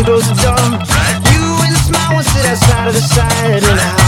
close the door. You and the smile, one sit outside of the side, and I